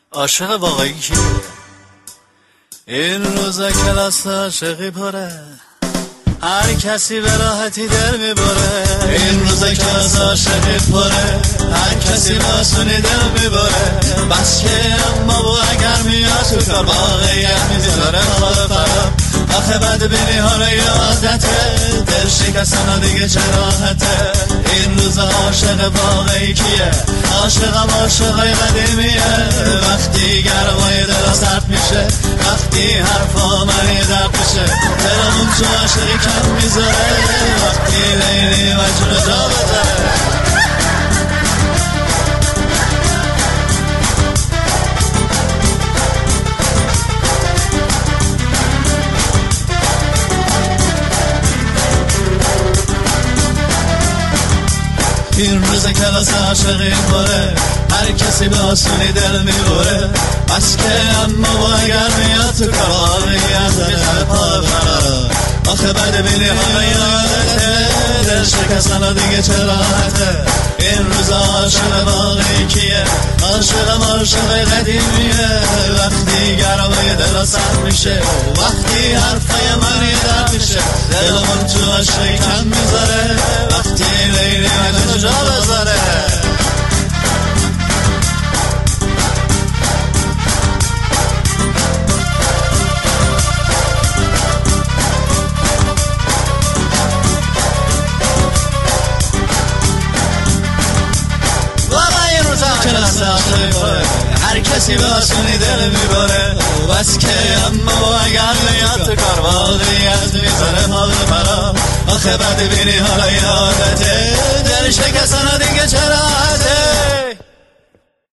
عاشق واقعی کیه؟ این روزا کلاس عاشقی پره، هر کسی به راحتی در میباره. این روزا کلاس عاشقی پره، هر کسی باسونی در میباره. بس که اما و اگر میاد تو کار واقعیت میذاره حال فرام. آخه بد بینی ها رو یادته، دل شکستن دیگه چه راحته. این روزا عاشق واقعی کیه؟ عاشقم عاشقای قدیمیه. وقتی گرمای دل سرد میشه، وقتی حرفا منی درد میشه، دلمون تو عاشقی کم میذاره. وقتی لیلی مجنون جا بذاره. این روز کلاس عاشقی پره، هر کسی به آسونی دل میبره. بس که اما و اگر میاد تو کار واقعیت میزنه پا فرار. آخه بد بینی ها یادته، دل شکستن دیگه چه راحته. این روز عاشق واقعی کیه؟ عاشقم عاشق قدیمیه. وقتی گرمای دل سرد میشه، وقتی حرفای منی درد میشه، دلمون تو عاشقی کم میذاره. وقتی لیلی مجنون جا بذاره. کلاس عاشقی پره، هر کسی به آسونی دل میبره. بس که اما و اگر میاد تو کار واقعیت میذاره حال فرا. آخه بد بینی حالا یادته، دل شکستن دیگه چه راحته.